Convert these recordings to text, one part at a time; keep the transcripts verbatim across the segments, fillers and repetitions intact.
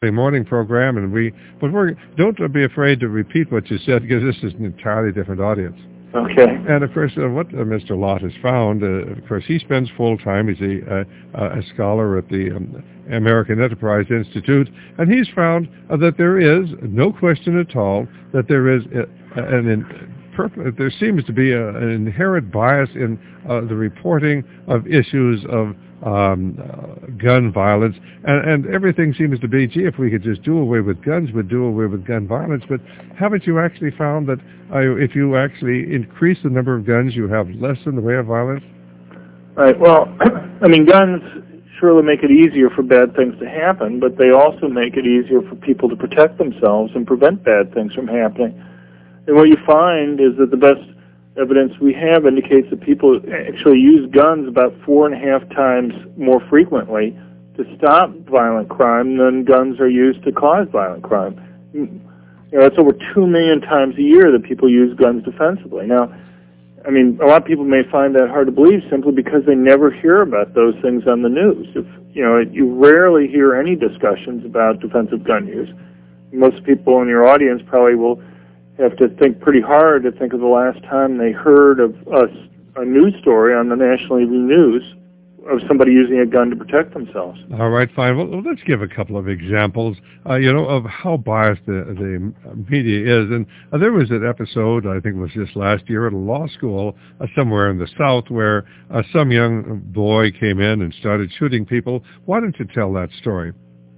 morning program, and we, but we're, don't be afraid to repeat what you said because this is an entirely different audience. Okay. And of course, uh, what uh, Mister Lott has found, uh, of course, he spends full time. He's a, uh, a scholar at the um, American Enterprise Institute, and he's found uh, that there is no question at all that there is uh, an. an there seems to be a, an inherent bias in uh, the reporting of issues of um, uh, gun violence, and, and everything seems to be, gee, if we could just do away with guns, we'd do away with gun violence. But haven't you actually found that uh, if you actually increase the number of guns, you have less in the way of violence? Right. Well, I mean, guns surely make it easier for bad things to happen, but they also make it easier for people to protect themselves and prevent bad things from happening. And what you find is that the best evidence we have indicates that people actually use guns about four and a half times more frequently to stop violent crime than guns are used to cause violent crime. You know, that's over two million times a year that people use guns defensively. Now, I mean, a lot of people may find that hard to believe simply because they never hear about those things on the news. If, you know, you rarely hear any discussions about defensive gun use. Most people in your audience probably will have to think pretty hard to think of the last time they heard of a, a news story on the National Evening News of somebody using a gun to protect themselves. All right, fine. Well, let's give a couple of examples, uh, you know, of how biased the, the media is. And uh, there was an episode, I think it was just last year, at a law school uh, somewhere in the South where uh, some young boy came in and started shooting people. Why don't you tell that story?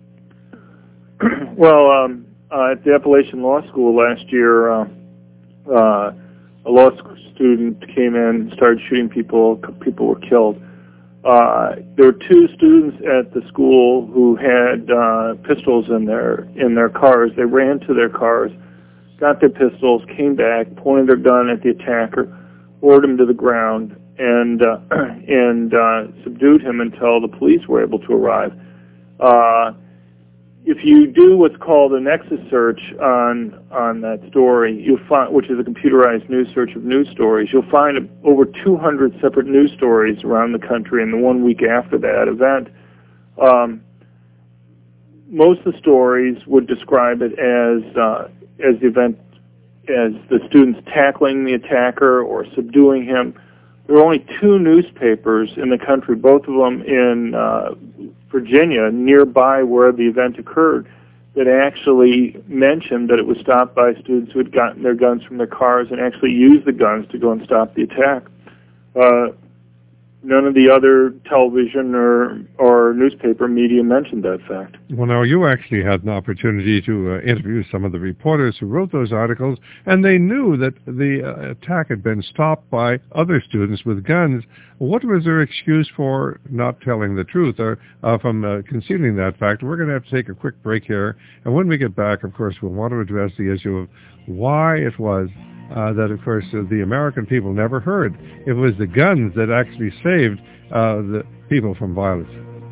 Well, um, uh, at the Appalachian Law School last year, uh, uh, a law student came in and started shooting people. People were killed. Uh, there were two students at the school who had uh, pistols in their in their cars. They ran to their cars, got their pistols, came back, pointed their gun at the attacker, ordered him to the ground, and uh, and uh, subdued him until the police were able to arrive. Uh, if you do what's called a nexus search on on that story, you'll find, which is a computerized news search of news stories, you'll find over two hundred separate news stories around the country in the one week after that event. Um, most of the stories would describe it as uh, as the event as the students tackling the attacker or subduing him. There were only two newspapers in the country, both of them in uh, Virginia, nearby where the event occurred, that actually mentioned that it was stopped by students who had gotten their guns from their cars and actually used the guns to go and stop the attack. Uh, none of the other television or or newspaper media mentioned that fact. Well, now, you actually had an opportunity to uh, interview some of the reporters who wrote those articles, and they knew that the uh, attack had been stopped by other students with guns. What was their excuse for not telling the truth or uh, from uh, concealing that fact? We're going to have to take a quick break here, and when we get back, of course, we'll want to address the issue of why it was Uh, that, of course, uh, the American people never heard. It was the guns that actually saved uh, the people from violence.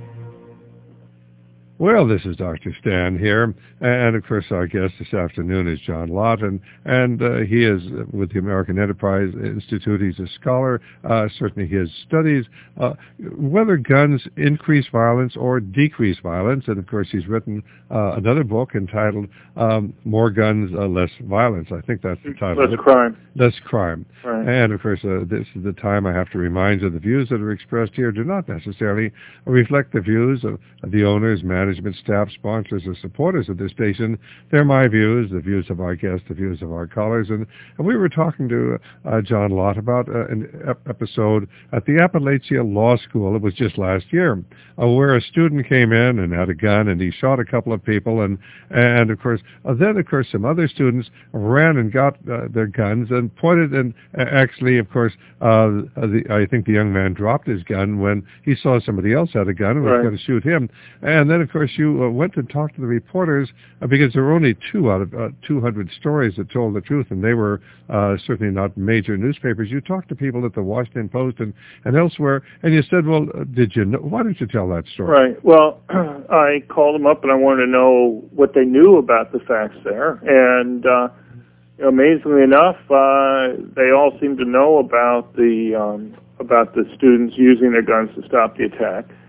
Well, this is Doctor Stan here, and of course our guest this afternoon is John Lott, and, and uh, he is with the American Enterprise Institute. He's a scholar. Uh, certainly his studies uh, whether guns increase violence or decrease violence, and of course he's written uh, another book entitled um, More Guns, uh, Less Violence. I think that's the title. Less Crime. Less Crime. Right. And of course uh, this is the time I have to remind you the views that are expressed here do not necessarily reflect the views of, of the owners, management, management, staff, sponsors, or supporters of this station. They're my views, the views of our guests, the views of our callers. And, and we were talking to uh, John Lott about uh, an ep- episode at the Appalachian Law School. It was just last year, uh, where a student came in and had a gun, and he shot a couple of people. And, and of course, uh, then, of course, some other students ran and got uh, their guns and pointed, and uh, actually, of course, uh, the, I think the young man dropped his gun when he saw somebody else had a gun and was right. going to shoot him. And then, of course, you uh, went and talked to the reporters uh, because there were only two out of uh, two hundred stories that told the truth, and they were uh, certainly not major newspapers. You talked to people at the Washington Post and, and elsewhere, and you said, well, uh, did you know? Why didn't you tell that story? Right. Well, I called them up, and I wanted to know what they knew about the facts there. And uh, amazingly enough, uh, they all seemed to know about the um, about the students using their guns to stop the attack.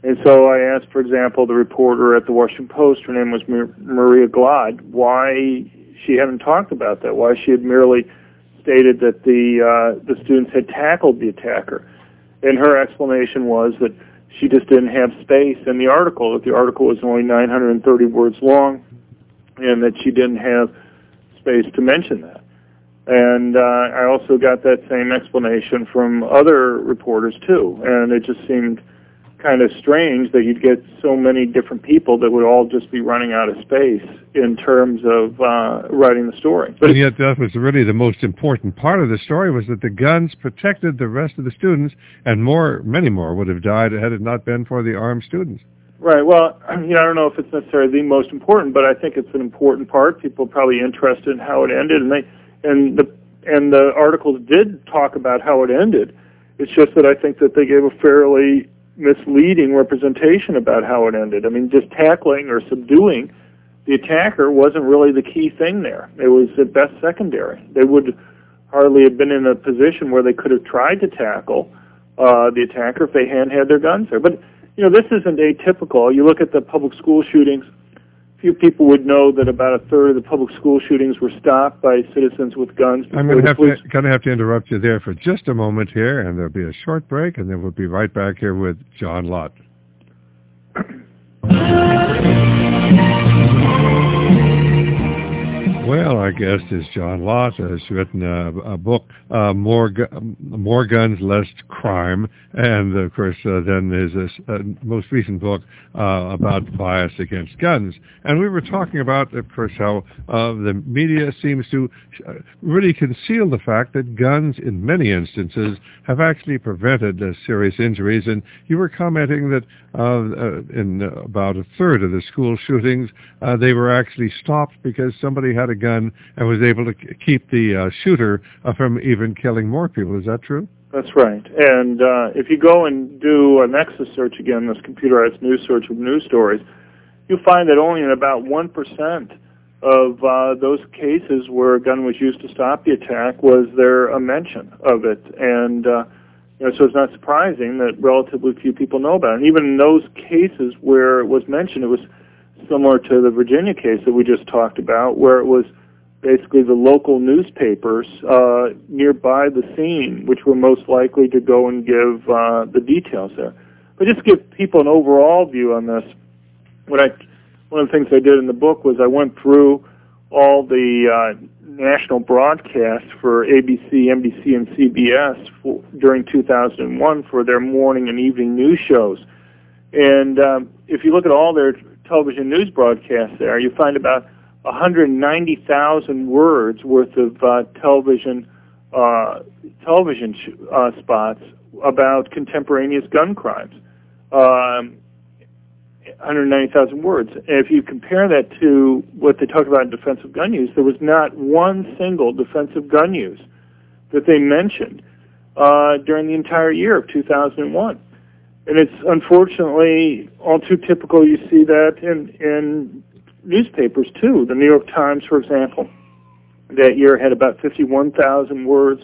And so I asked, for example, the reporter at the Washington Post, her name was Maria Glad, why she hadn't talked about that, why she had merely stated that the uh, the students had tackled the attacker. And her explanation was that she just didn't have space in the article, that the article was only nine hundred thirty words long, and that she didn't have space to mention that. And uh, I also got that same explanation from other reporters, too, and it just seemed kind of strange that you'd get so many different people that would all just be running out of space in terms of uh, writing the story. But and yet that was really the most important part of the story, was that the guns protected the rest of the students, and more, many more would have died had it not been for the armed students. Right. Well, you know, I don't know if it's necessarily the most important, but I think it's an important part. People are probably interested in how it ended, and they and the and the articles did talk about how it ended. It's just that I think that they gave a fairly misleading representation about how it ended. I mean, just tackling or subduing the attacker wasn't really the key thing there. It was at best secondary. They would hardly have been in a position where they could have tried to tackle uh, the attacker if they hadn't had their guns there. But, you know, this isn't atypical. You look at the public school shootings, few people would know that about a third of the public school shootings were stopped by citizens with guns. I'm going to have to, going to have to interrupt you there for just a moment here, and there'll be a short break, and then we'll be right back here with John Lott. Well, our guest is John Lott, has written a, a book, uh, More Gu- More Guns, Less Crime, and, of course, uh, then his uh, most recent book uh, about bias against guns. And we were talking about, of course, how uh, the media seems to really conceal the fact that guns, in many instances, have actually prevented uh, serious injuries. And you were commenting that uh, uh, in uh, about a third of the school shootings, uh, they were actually stopped because somebody had a gun and was able to keep the uh, shooter uh, from even killing more people. Is that true? That's right. And uh, if you go and do a Nexus search again, this computerized news search of news stories, you'll find that only in about one percent of uh, those cases where a gun was used to stop the attack was there a mention of it. And uh, you know, so it's not surprising that relatively few people know about it. And even in those cases where it was mentioned, it was similar to the Virginia case that we just talked about, where it was basically the local newspapers uh, nearby the scene, which were most likely to go and give uh, the details there. But just to give people an overall view on this, what I, one of the things I did in the book was I went through all the uh, national broadcasts for A B C, N B C, and C B S for, during two thousand one for their morning and evening news shows. And um, if you look at all their television news broadcasts there, you find about one hundred ninety thousand words worth of uh, television uh, television sh- uh, spots about contemporaneous gun crimes. Um, one hundred ninety thousand words. And if you compare that to what they talk about in defensive gun use, there was not one single defensive gun use that they mentioned uh, during the entire year of two thousand one. And it's unfortunately all too typical. You see that in, in newspapers, too. The New York Times, for example, that year had about fifty-one thousand words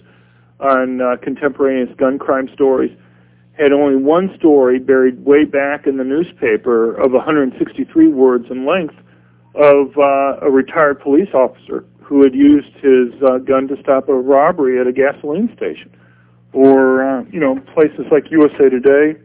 on uh, contemporaneous gun crime stories, had only one story buried way back in the newspaper of one hundred sixty-three words in length of uh, a retired police officer who had used his uh, gun to stop a robbery at a gasoline station. Or, uh, you know, places like U S A Today,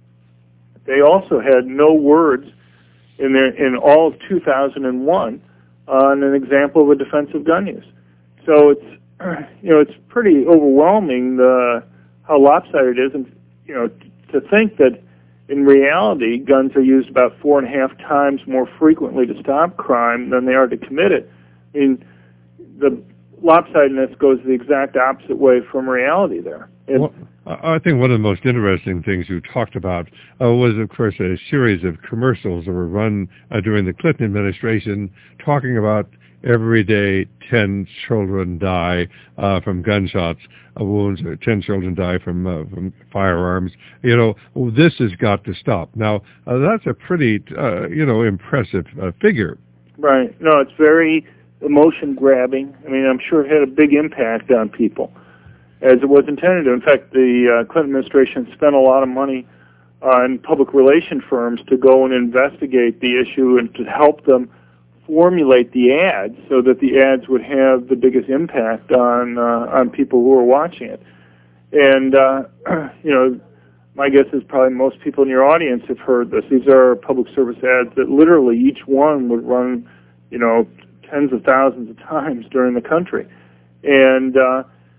they also had no words in their in all of two thousand one on an example of a defensive gun use. So it's you know it's pretty overwhelming the how lopsided it is, and you know to think that in reality guns are used about four and a half times more frequently to stop crime than they are to commit it. I mean, the lopsidedness goes the exact opposite way from reality there. And, well, I think one of the most interesting things you talked about uh, was, of course, a series of commercials that were run uh, during the Clinton administration talking about every day ten children die uh, from gunshots uh, wounds, or ten children die from, uh, from firearms. You know, this has got to stop. Now, uh, that's a pretty, uh, you know, impressive uh, figure. Right. No, it's very emotion-grabbing. I mean, I'm sure it had a big impact on people, as it was intended to. In fact, the uh, Clinton administration spent a lot of money uh, and public relation firms to go and investigate the issue and to help them formulate the ads so that the ads would have the biggest impact on uh, on people who are watching it. And uh, you know, my guess is probably most people in your audience have heard this. These are public service ads that literally each one would run, you know, tens of thousands of times during the country. And uh,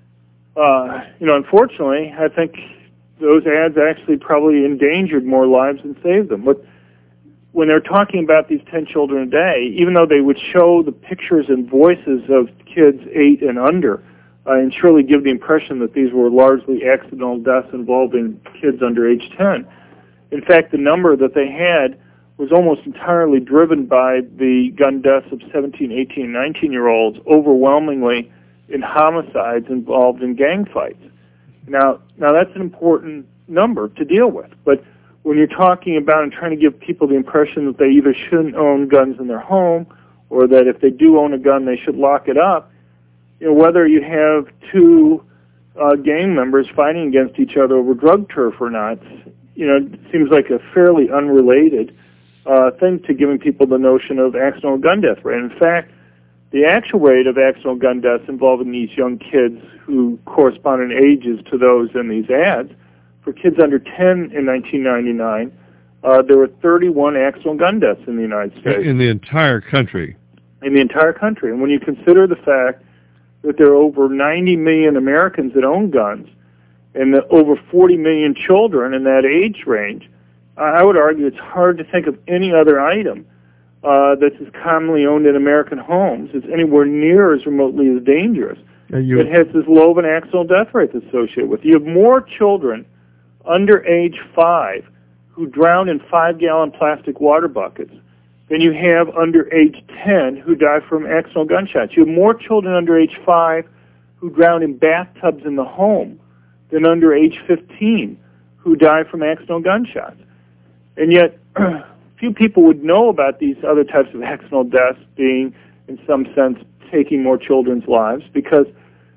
uh, you know, unfortunately, I think those ads actually probably endangered more lives than saved them. But when they're talking about these ten children a day, even though they would show the pictures and voices of kids eight and under, uh, and surely give the impression that these were largely accidental deaths involving kids under age ten, in fact, the number that they had was almost entirely driven by the gun deaths of seventeen, eighteen, nineteen-year-olds, overwhelmingly in homicides involved in gang fights. Now, now that's an important number to deal with, but when you're talking about and trying to give people the impression that they either shouldn't own guns in their home or that if they do own a gun, they should lock it up, you know, whether you have two uh, gang members fighting against each other over drug turf or not, you know, it seems like a fairly unrelated uh, thing to giving people the notion of accidental gun death rate. In fact, the actual rate of accidental gun deaths involving these young kids who correspond in ages to those in these ads, for kids under ten in nineteen ninety-nine, uh, there were thirty-one accidental gun deaths in the United States. In the entire country? In the entire country. And when you consider the fact that there are over ninety million Americans that own guns and that over forty million children in that age range, I would argue it's hard to think of any other item uh, that's as commonly owned in American homes as anywhere near as remotely as dangerous. You... It has this low of an accidental death rate associated with it. You have more children under age five who drown in five-gallon plastic water buckets than you have under age ten who die from accidental gunshots. You have more children under age five who drown in bathtubs in the home than under age fifteen who die from accidental gunshots. And yet, few people would know about these other types of accidental deaths being, in some sense, taking more children's lives because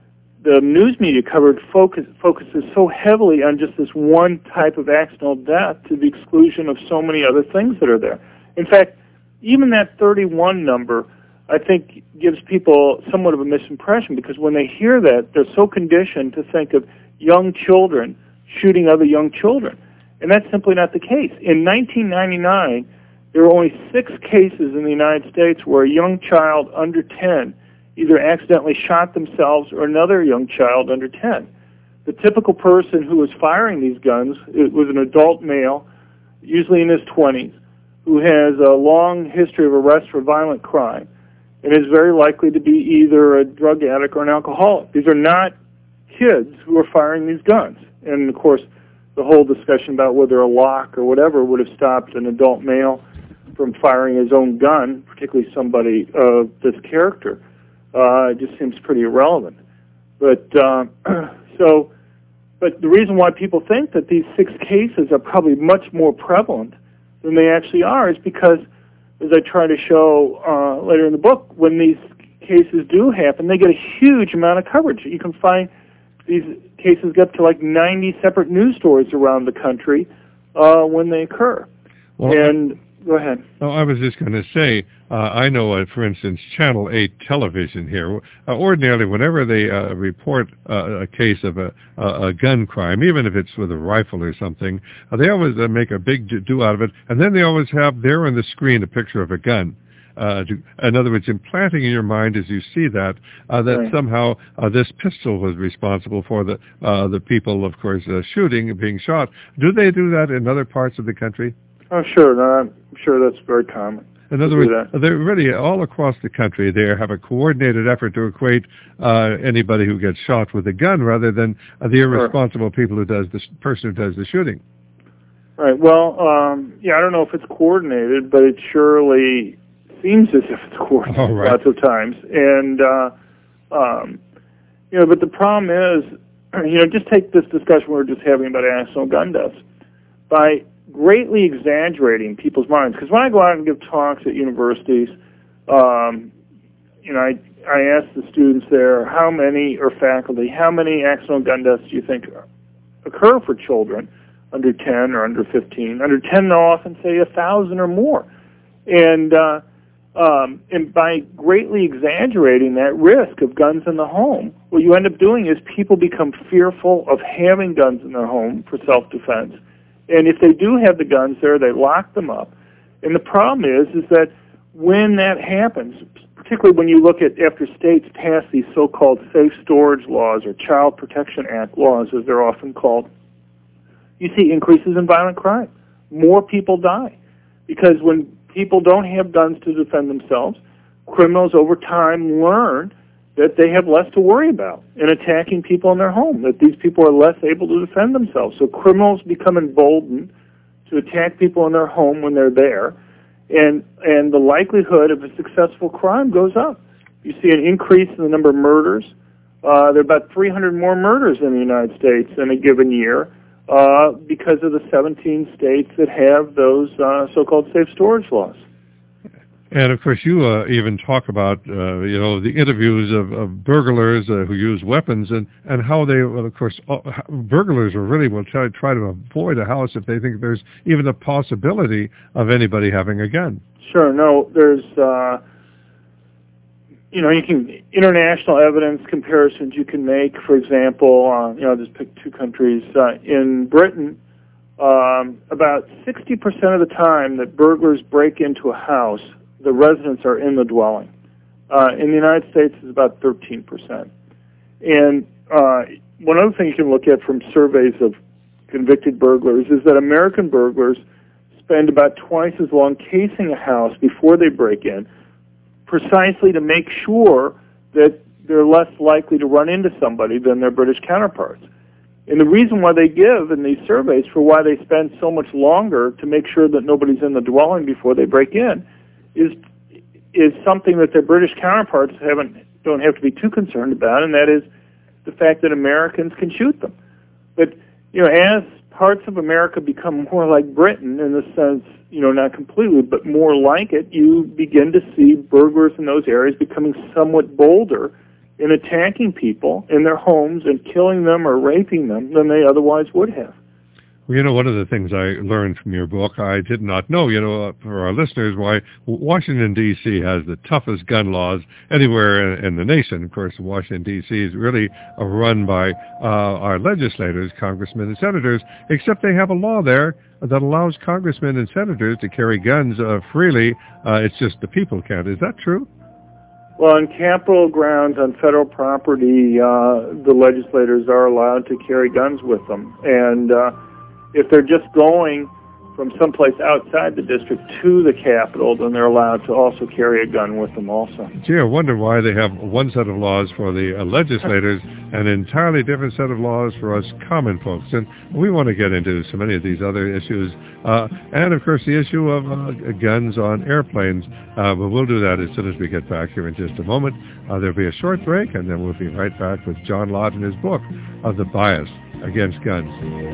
the news media coverage focus, focuses so heavily on just this one type of accidental death to the exclusion of so many other things that are there. In fact, even that thirty-one number, I think, gives people somewhat of a misimpression because when they hear that, they're so conditioned to think of young children shooting other young children. And that's simply not the case. In nineteen ninety-nine, there were only six cases in the United States where a young child under ten either accidentally shot themselves or another young child under ten. The typical person who was firing these guns it was an adult male, usually in his twenties, who has a long history of arrest for violent crime and is very likely to be either a drug addict or an alcoholic. These are not kids who are firing these guns. And, of course, the whole discussion about whether a lock or whatever would have stopped an adult male from firing his own gun, particularly somebody of this character, Uh, it just seems pretty irrelevant. But uh, so, but the reason why people think that these six cases are probably much more prevalent than they actually are is because, as I try to show uh, later in the book, when these cases do happen, they get a huge amount of coverage. You can find these cases get up to like ninety separate news stories around the country uh, when they occur. Well, and go ahead. Oh, I was just going to say, uh, I know, uh, for instance, Channel eight television here, uh, ordinarily whenever they uh, report uh, a case of a, a gun crime, even if it's with a rifle or something, uh, they always uh, make a big do out of it, and then they always have there on the screen a picture of a gun. Uh, to, in other words, implanting in your mind as you see that, uh, that right. somehow uh, this pistol was responsible for the uh, the people, of course, uh, shooting and being shot. Do they do that in other parts of the country? Oh, sure. No, I'm sure that's very common. In other words, they're really all across the country. They have a coordinated effort to equate uh, anybody who gets shot with a gun rather than uh, the irresponsible sure. people who does the person who does the shooting. Right. Well, um, yeah, I don't know if it's coordinated, but it surely seems as if it's coordinated oh, right. lots of times. And uh, um, you know, but the problem is, you know, just take this discussion we were just having about accidental gun deaths. By greatly exaggerating people's minds, because when I go out and give talks at universities, um, you know, I, I ask the students there, how many, or faculty, how many accidental gun deaths do you think occur for children under ten or under fifteen. Under ten, they'll often say a thousand or more. And, uh, um, and by greatly exaggerating that risk of guns in the home, what you end up doing is people become fearful of having guns in their home for self-defense. And if they do have the guns there, they lock them up. And the problem is, is that when that happens, particularly when you look at after states pass these so-called safe storage laws or Child Protection Act laws, as they're often called, you see increases in violent crime. More people die. Because when people don't have guns to defend themselves, criminals over time learn that they have less to worry about in attacking people in their home, that these people are less able to defend themselves. So criminals become emboldened to attack people in their home when they're there, and and the likelihood of a successful crime goes up. You see an increase in the number of murders. Uh, there are about three hundred more murders in the United States in a given year uh, because of the seventeen states that have those uh, so-called safe storage laws. And, of course, you uh, even talk about, uh, you know, the interviews of, of burglars uh, who use weapons and, and how they, well, of course, uh, burglars will really will try, try to avoid a house if they think there's even a possibility of anybody having a gun. Sure. No, there's, uh, you know, you can, international evidence comparisons you can make. For example, uh, you know, just pick two countries. Uh, in Britain, um, about sixty percent of the time that burglars break into a house, the residents are in the dwelling. Uh, in the United States, it's about thirteen percent. And uh, one other thing you can look at from surveys of convicted burglars is that American burglars spend about twice as long casing a house before they break in, precisely to make sure that they're less likely to run into somebody than their British counterparts. And the reason why they give in these surveys for why they spend so much longer to make sure that nobody's in the dwelling before they break in is is something that their British counterparts haven't don't have to be too concerned about, and that is the fact that Americans can shoot them. But you know, as parts of America become more like Britain in the sense, you know, not completely, but more like it, you begin to see burglars in those areas becoming somewhat bolder in attacking people in their homes and killing them or raping them than they otherwise would have. Well, you know, one of the things I learned from your book, I did not know, you know, for our listeners, why Washington, D C has the toughest gun laws anywhere in, in the nation. Of course, Washington, D C is really uh, run by uh, our legislators, congressmen and senators, except they have a law there that allows congressmen and senators to carry guns uh, freely. Uh, it's just the people can't. Is that true? Well, on Capitol grounds, on federal property, uh, the legislators are allowed to carry guns with them. And uh, if they're just going from someplace outside the district to the Capitol, then they're allowed to also carry a gun with them also. Gee, I wonder why they have one set of laws for the uh, legislators and an entirely different set of laws for us common folks. And we want to get into so many of these other issues. Uh, and, of course, the issue of uh, guns on airplanes. Uh, but we'll do that as soon as we get back here in just a moment. Uh, there'll be a short break, and then we'll be right back with John Lott and his book of The Bias Against Guns.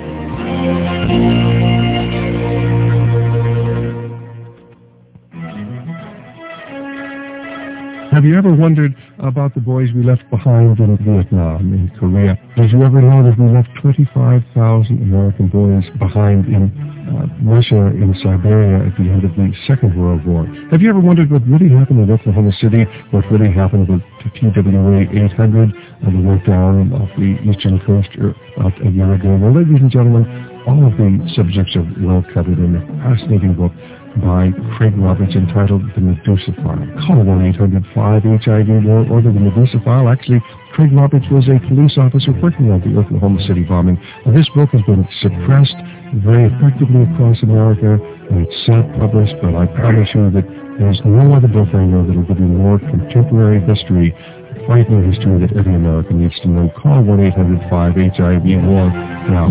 Have you ever wondered about the boys we left behind in Vietnam, in Korea? Did you ever know that we left twenty-five thousand American boys behind in uh, Russia, in Siberia at the end of the Second World War? Have you ever wondered what really happened in Oklahoma City, what really happened with T W A eight hundred and the went down off the eastern coast about a year ago? Well, ladies and gentlemen, all of the subjects are well covered in a fascinating book by Craig Roberts entitled The Medusa File. Call one eight hundred five H I V or order The Medusa File. Actually, Craig Roberts was a police officer working on the Oklahoma City bombing. Now, this book has been suppressed very effectively across America, and it's self-published, but I promise you that there's no other book I know that will give you more contemporary history, frightening history that every American needs to know. Call one eight hundred five H I V or now.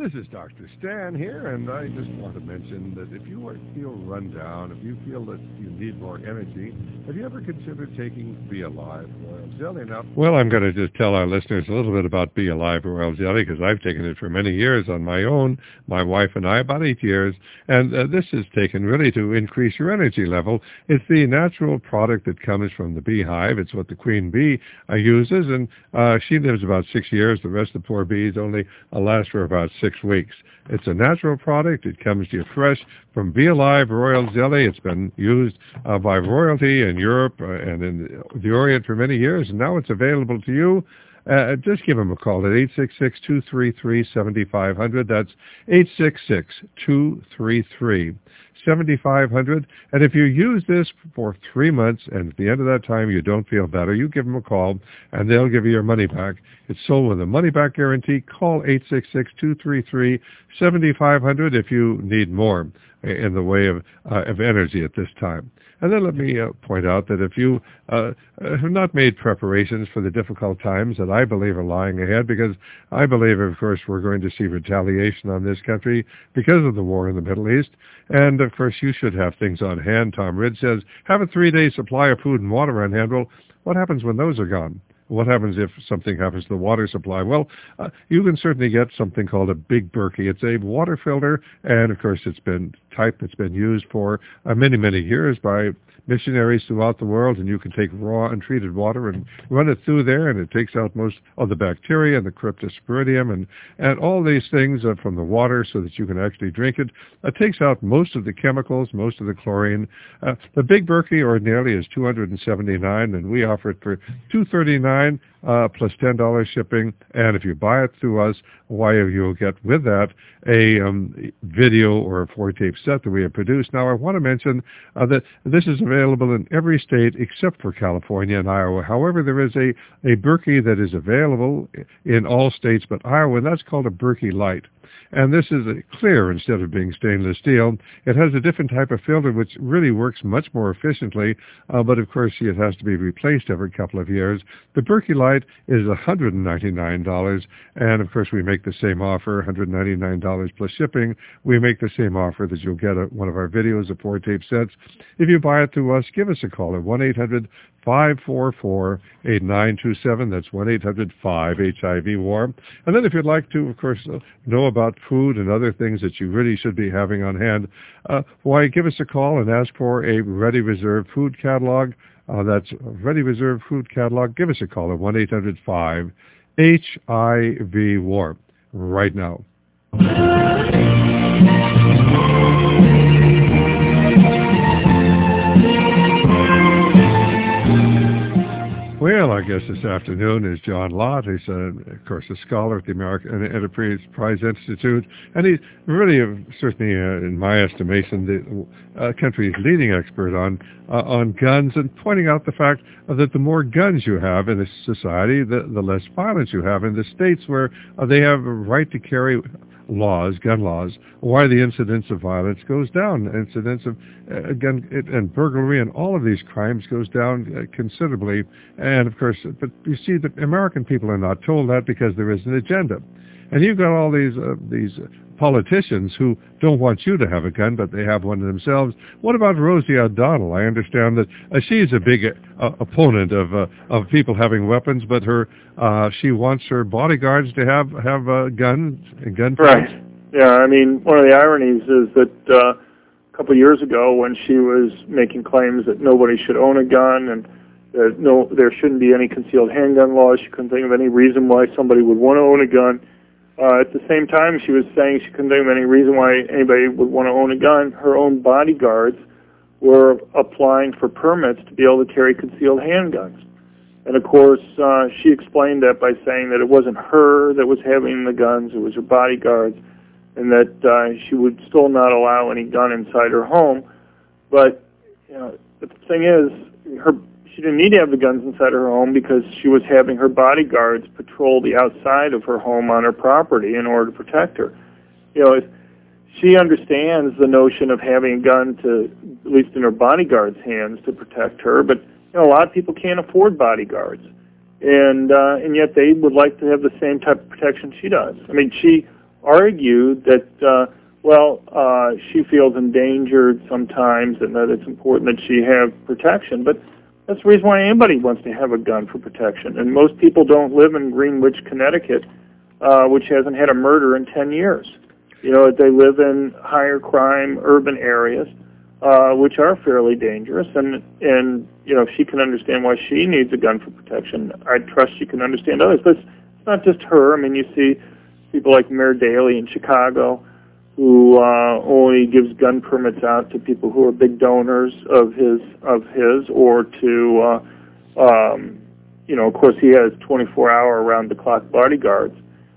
This is Doctor Stan here, and I just want to mention that if you feel run down, if you feel that you need more energy, have you ever considered taking Be Alive Royal Jelly? Now, well, I'm going to just tell our listeners a little bit about Be Alive Royal Jelly, because I've taken it for many years on my own, my wife and I, about eight years, and uh, this is taken really to increase your energy level. It's the natural product that comes from the beehive. It's what the queen bee uh, uses, and uh, she lives about six years. The rest of the poor bees only uh, last for about six weeks. It's a natural product. It comes to you fresh from Be Alive Royal Jelly. It's been used uh, by royalty in Europe uh, and in the Orient for many years, and now it's available to you. Uh, just give them a call at eight six six, two three three, seven five zero zero. That's eight six six, two three three, seven five zero zero. And if you use this for three months and at the end of that time you don't feel better, you give them a call and they'll give you your money back. It's sold with a money-back guarantee. Call eight six six, two three three, seven five zero zero if you need more in the way of, uh, of energy at this time. And then let me uh, point out that if you uh, have not made preparations for the difficult times that I believe are lying ahead, because I believe, of course, we're going to see retaliation on this country because of the war in the Middle East. And, of course, you should have things on hand. Tom Ridge says, have a three-day supply of food and water on hand. Well, what happens when those are gone? What happens if something happens to the water supply? Well, uh, you can certainly get something called a Big Berkey. It's a water filter, and of course it's been type that's been used for uh, many, many years by missionaries throughout the world, and you can take raw untreated water and run it through there, and it takes out most of the bacteria and the cryptosporidium and, and all these things uh, from the water so that you can actually drink it. It takes out most of the chemicals, most of the chlorine. Uh, the Big Berkey ordinarily is two hundred seventy-nine dollars, and we offer it for two hundred thirty-nine dollars uh, plus ten dollars shipping. And if you buy it through us, why you'll get with that a um, video or a four-tape set that we have produced. Now, I want to mention uh, that this is available in every state except for California and Iowa. However, there is a, a Berkey that is available in all states but Iowa, and that's called a Berkey Light. And this is a clear instead of being stainless steel. It has a different type of filter which really works much more efficiently, uh, but of course it has to be replaced every couple of years. The Berkey Light is one hundred ninety-nine dollars, and of course we make the same offer, one hundred ninety-nine dollars plus shipping. We make the same offer that you'll get a, one of our videos of four tape sets. If you buy it through us, give us a call at one eight hundred, five four four, eight nine two seven. That's one eight hundred, five H I V WAR. And then if you'd like to, of course, uh, know about food and other things that you really should be having on hand, uh, why, give us a call and ask for a Ready Reserve food catalog. Uh, that's a Ready Reserve food catalog. Give us a call at one eight hundred, five H I V WAR right now. Well, our guest this afternoon is John Lott. He's, uh, of course, a scholar at the American Enterprise Prize Institute, and he's really, uh, certainly, uh, in my estimation, the uh, country's leading expert on uh, on guns, and pointing out the fact uh, that the more guns you have in a society, the, the less violence you have. In the states where uh, they have a right to carry laws, gun laws, why the incidence of violence goes down. Incidence of uh, gun and burglary and all of these crimes goes down uh, considerably. And of course, but you see, the American people are not told that because there is an agenda. And you've got all these uh, these politicians who don't want you to have a gun, but they have one themselves. What about Rosie O'Donnell? I understand that uh, she's a big uh, opponent of uh, of people having weapons, but her uh, she wants her bodyguards to have have uh, guns and gun. Right. Yeah. I mean, one of the ironies is that uh, a couple of years ago, when she was making claims that nobody should own a gun and that no, there shouldn't be any concealed handgun laws, she couldn't think of any reason why somebody would want to own a gun. Uh, at the same time, she was saying she couldn't think of any reason why anybody would want to own a gun. Her own bodyguards were applying for permits to be able to carry concealed handguns. And, of course, uh, she explained that by saying that it wasn't her that was having the guns, it was her bodyguards, and that uh, she would still not allow any gun inside her home. But, you know, the thing is, her She didn't need to have the guns inside her home because she was having her bodyguards patrol the outside of her home on her property in order to protect her. You know, if she understands the notion of having a gun to, at least in her bodyguard's hands, to protect her, but you know, a lot of people can't afford bodyguards, and uh, and yet they would like to have the same type of protection she does. I mean, she argued that, uh, well, uh, she feels endangered sometimes and that it's important that she have protection. But that's the reason why anybody wants to have a gun for protection. And most people don't live in Greenwich, Connecticut, uh, which hasn't had a murder in ten years. You know, they live in higher crime urban areas, uh, which are fairly dangerous. And, and, you know, if she can understand why she needs a gun for protection, I trust she can understand others. But it's not just her. I mean, you see people like Mayor Daley in Chicago, who uh, only gives gun permits out to people who are big donors of his, of his, or to, uh, um, you know, of course he has twenty-four hour around-the-clock bodyguards,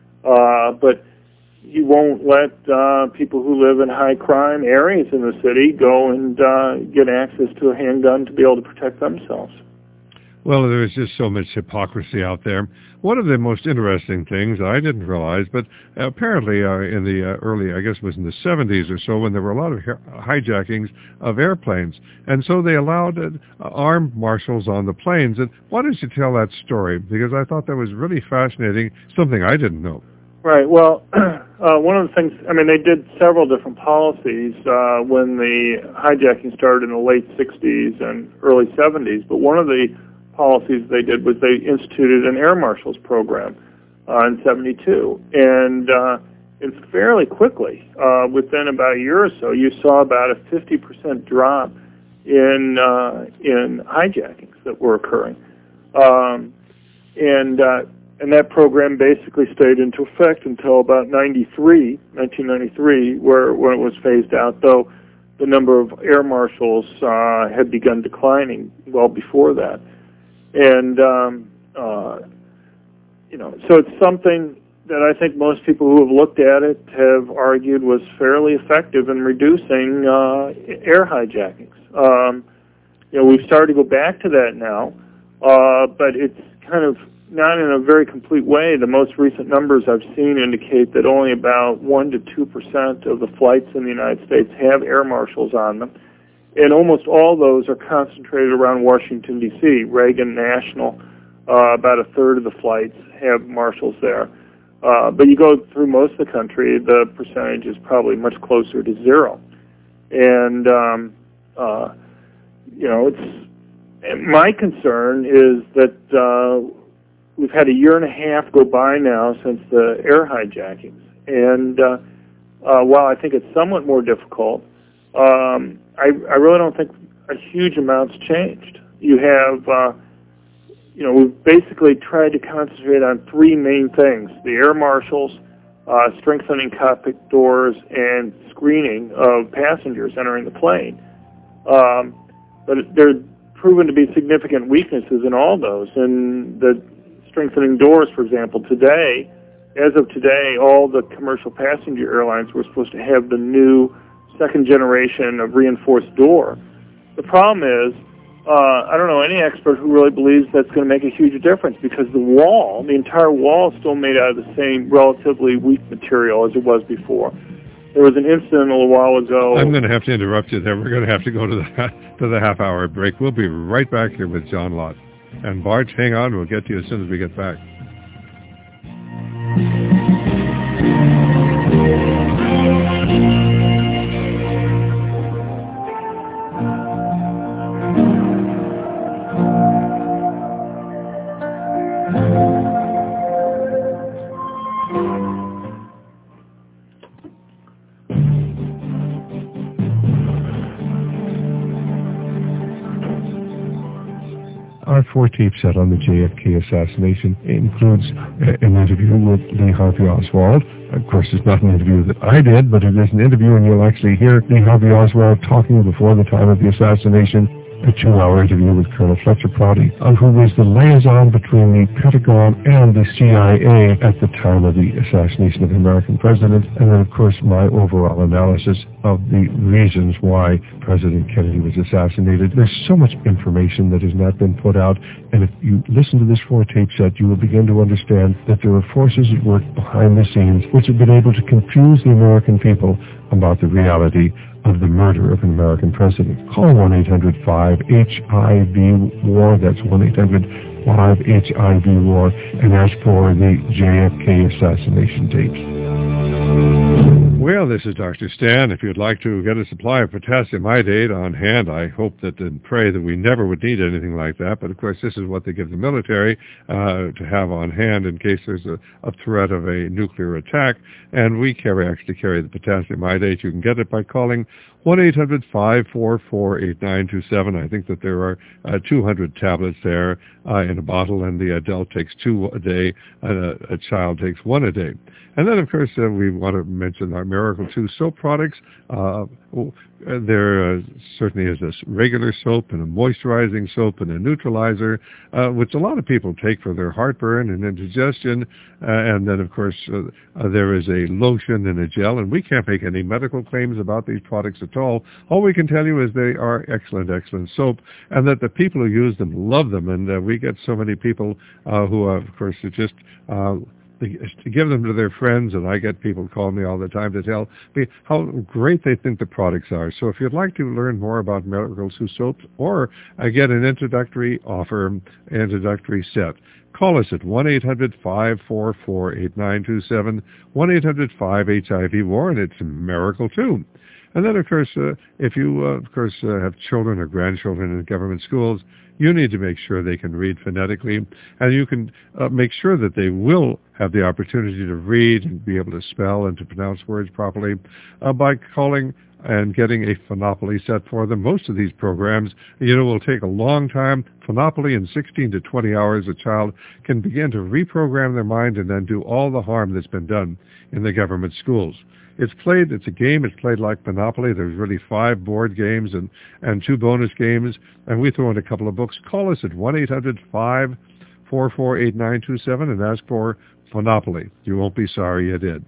uh, but he won't let uh, people who live in high-crime areas in the city go and uh, get access to a handgun to be able to protect themselves. Well, there's just so much hypocrisy out there. One of the most interesting things I didn't realize, but apparently uh, in the uh, early, I guess it was in the seventies or so, when there were a lot of hijackings of airplanes, and so they allowed uh, armed marshals on the planes. And why don't you tell that story? Because I thought that was really fascinating, something I didn't know. Right. Well, uh, one of the things, I mean, they did several different policies uh, when the hijacking started in the late sixties and early seventies, but one of the policies they did was they instituted an air marshals program uh, in seventy-two, and uh, and fairly quickly, uh, within about a year or so, you saw about a fifty percent drop in uh, in hijackings that were occurring, um, and uh, and that program basically stayed into effect until about ninety-three, nineteen ninety-three, where when it was phased out. Though the number of air marshals uh, had begun declining well before that. And, um, uh, you know, so it's something that I think most people who have looked at it have argued was fairly effective in reducing uh, air hijackings. Um, you know, we've started to go back to that now, uh, but it's kind of not in a very complete way. The most recent numbers I've seen indicate that only about one to two percent of the flights in the United States have air marshals on them. And almost all those are concentrated around Washington, D C Reagan National, uh, about a third of the flights have marshals there. Uh, but you go through most of the country, the percentage is probably much closer to zero. And, um, uh, you know, it's my concern is that uh, we've had a year and a half go by now since the air hijackings. And uh, uh, while I think it's somewhat more difficult, um, I, I really don't think a huge amount's changed. You have, uh, you know, we've basically tried to concentrate on three main things: the air marshals, uh, strengthening cockpit doors, and screening of passengers entering the plane. Um, but there are proven to be significant weaknesses in all those. And the strengthening doors, for example, today, as of today, all the commercial passenger airlines were supposed to have the new second generation of reinforced door. The problem is, uh, I don't know any expert who really believes that's going to make a huge difference, because the wall, the entire wall, is still made out of the same relatively weak material as it was before. There was an incident a little while ago. I'm going to have to interrupt you there. We're going to have to go to the to the half-hour break. We'll be right back here with John Lott. And Bart, hang on. We'll get to you as soon as we get back. Our four-tape set on the J F K assassination includes an interview with Lee Harvey Oswald. Of course, it's not an interview that I did, but it is an interview, and you'll actually hear Lee Harvey Oswald talking before the time of the assassination. A two-hour interview with Colonel Fletcher Prouty, uh, who was the liaison between the Pentagon and the C I A at the time of the assassination of the American president, and then, of course, my overall analysis of the reasons why President Kennedy was assassinated. There's so much information that has not been put out, and if you listen to this four-tape set, you will begin to understand that there are forces at work behind the scenes which have been able to confuse the American people about the reality of the murder of an American president. Call one eight hundred five H I V war, that's one eight hundred five H I V war, and ask for the J F K assassination tapes. Well, this is Doctor Stan. If you'd like to get a supply of potassium iodate on hand, I hope that and pray that we never would need anything like that. But, of course, this is what they give the military uh, to have on hand in case there's a, a threat of a nuclear attack. And we carry actually carry the potassium iodate. You can get it by calling one eight hundred, five four four, eight nine two seven. I think that there are uh, two hundred tablets there uh, in a bottle, and the adult takes two a day, and a, a child takes one a day. And then, of course, uh, we want to mention our Miracle two soap products. Uh, there uh, certainly is a regular soap and a moisturizing soap and a neutralizer, uh, which a lot of people take for their heartburn and indigestion. Uh, and then, of course, uh, uh, there is a lotion and a gel. And we can't make any medical claims about these products at all. All we can tell you is they are excellent, excellent soap, and that the people who use them love them. And uh, we get so many people uh, who, uh, of course, are just... Uh, to give them to their friends, and I get people call me all the time to tell me how great they think the products are. So if you'd like to learn more about Miracle two soaps or uh, get an introductory offer, introductory set, call us at one eight hundred, five four four, eight nine two seven, one eight hundred, five H I V war, and it's Miracle two. And then, of course, uh, if you, uh, of course, uh, have children or grandchildren in government schools, you need to make sure they can read phonetically, and you can uh, make sure that they will have the opportunity to read and be able to spell and to pronounce words properly uh, by calling and getting a Phonopoly set for them. Most of these programs, you know, will take a long time. Phonopoly, in sixteen to twenty hours, a child can begin to reprogram their mind and then do all the harm that's been done in the government schools. It's played, it's a game, it's played like Monopoly. There's really five board games and, and two bonus games, and we throw in a couple of books. Call us at one eight hundred, five four four, eight nine two seven and ask for Phonopoly. You won't be sorry you did.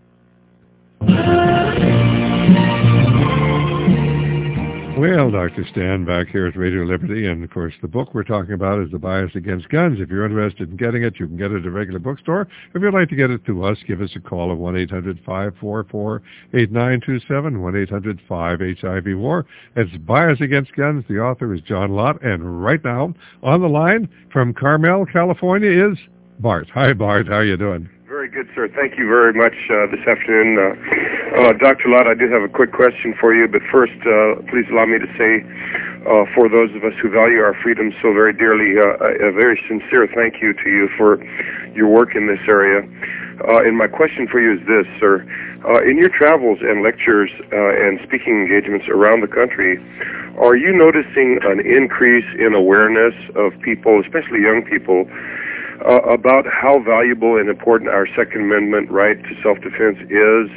Well, Doctor Stan back here at Radio Liberty, and of course the book we're talking about is The Bias Against Guns. If you're interested in getting it, you can get it at a regular bookstore. If you'd like to get it to us, give us a call at one eight hundred, five four four, eight nine two seven, one eight hundred, five H I V war. It's Bias Against Guns. The author is John Lott, and right now on the line from Carmel, California is Bart. Hi, Bart. How are you doing? Very good, sir. Thank you very much uh, this afternoon. Uh, uh, Doctor Lott, I do have a quick question for you, but first, uh, please allow me to say, uh, for those of us who value our freedom so very dearly, uh, a very sincere thank you to you for your work in this area. Uh, and my question for you is this, sir. Uh, in your travels and lectures uh, and speaking engagements around the country, are you noticing an increase in awareness of people, especially young people, Uh, about how valuable and important our Second Amendment right to self-defense is,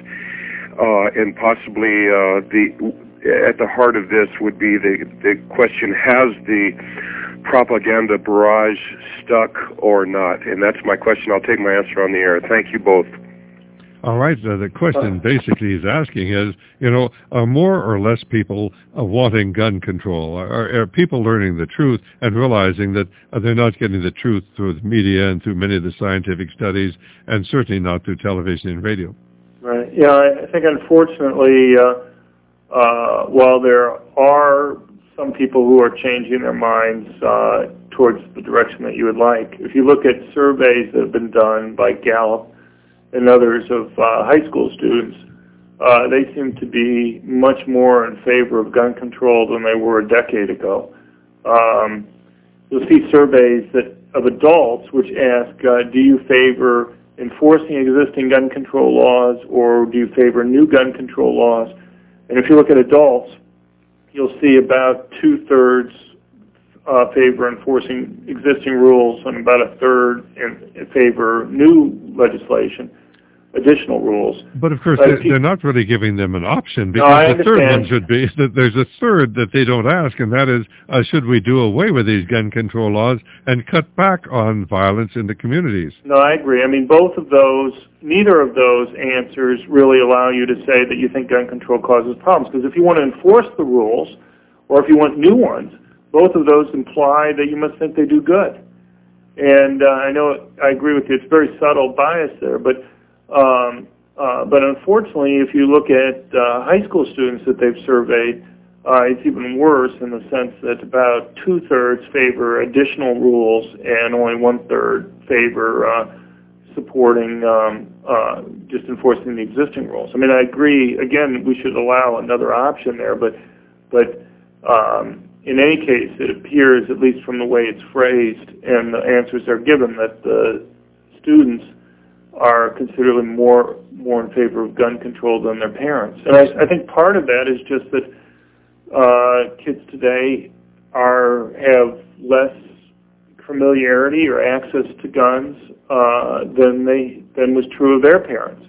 uh, and possibly uh, the at the heart of this would be the the question: has the propaganda barrage stuck or not? And that's my question. I'll take my answer on the air. Thank you both. All right. Uh, the question basically he's asking is, you know, are more or less people uh, wanting gun control? Are, are people learning the truth and realizing that uh, they're not getting the truth through the media and through many of the scientific studies, and certainly not through television and radio? Right. Yeah, I think unfortunately, uh, uh, while there are some people who are changing their minds uh, towards the direction that you would like, if you look at surveys that have been done by Gallup and others of uh, high school students, uh, they seem to be much more in favor of gun control than they were a decade ago. Um, you'll see surveys that of adults which ask, uh, do you favor enforcing existing gun control laws, or do you favor new gun control laws? And if you look at adults, you'll see about two-thirds Uh, favor enforcing existing rules, and about a third in, in favor new legislation, additional rules. But of course, but they're, they're not really giving them an option, because no, the third one should be that there's a third that they don't ask, and that is, uh, should we do away with these gun control laws and cut back on violence in the communities? No, I agree. I mean, both of those, neither of those answers really allow you to say that you think gun control causes problems, because if you want to enforce the rules, or if you want new ones, both of those imply that you must think they do good. And uh, I know, I agree with you, it's very subtle bias there, but um, uh, but unfortunately, if you look at uh, high school students that they've surveyed, uh, it's even worse in the sense that about two-thirds favor additional rules and only one-third favor uh, supporting um, uh, just enforcing the existing rules. I mean, I agree. Again, we should allow another option there, but but um, in any case, it appears, at least from the way it's phrased and the answers are given, that the students are considerably more more in favor of gun control than their parents. And I, I think part of that is just that uh, kids today are have less familiarity or access to guns uh, than they than was true of their parents.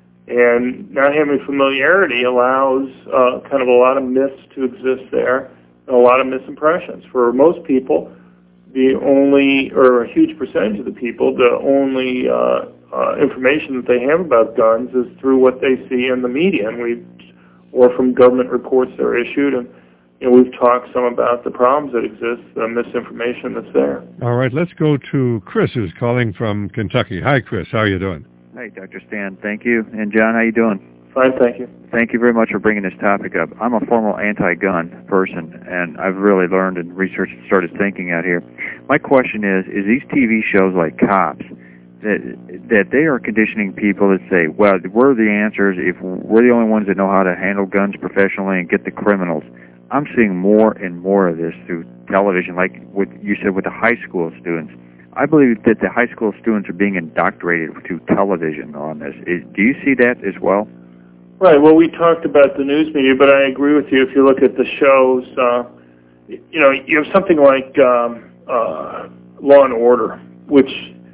And not having familiarity allows uh, kind of a lot of myths to exist there, and a lot of misimpressions. For most people, the only, or a huge percentage of the people, the only uh, uh, information that they have about guns is through what they see in the media, and we, or from government reports that are issued. And you know, we've talked some about the problems that exist, the misinformation that's there. All right, let's go to Chris, who's calling from Kentucky. Hi, Chris. How are you doing? Hi, Doctor Stan. Thank you. And John, how you doing? Fine, thank you. Thank you very much for bringing this topic up. I'm a former anti-gun person, and I've really learned and researched and started thinking out here. My question is, is these T V shows like Cops, that that they are conditioning people that say, well, we're the answers, if we're the only ones that know how to handle guns professionally and get the criminals. I'm seeing more and more of this through television, like what you said with the high school students. I believe that the high school students are being indoctrinated to television on this. Is, do you see that as well? Right. Well, we talked about the news media, but I agree with you. If you look at the shows, uh, you know, you have something like um, uh, Law and Order, which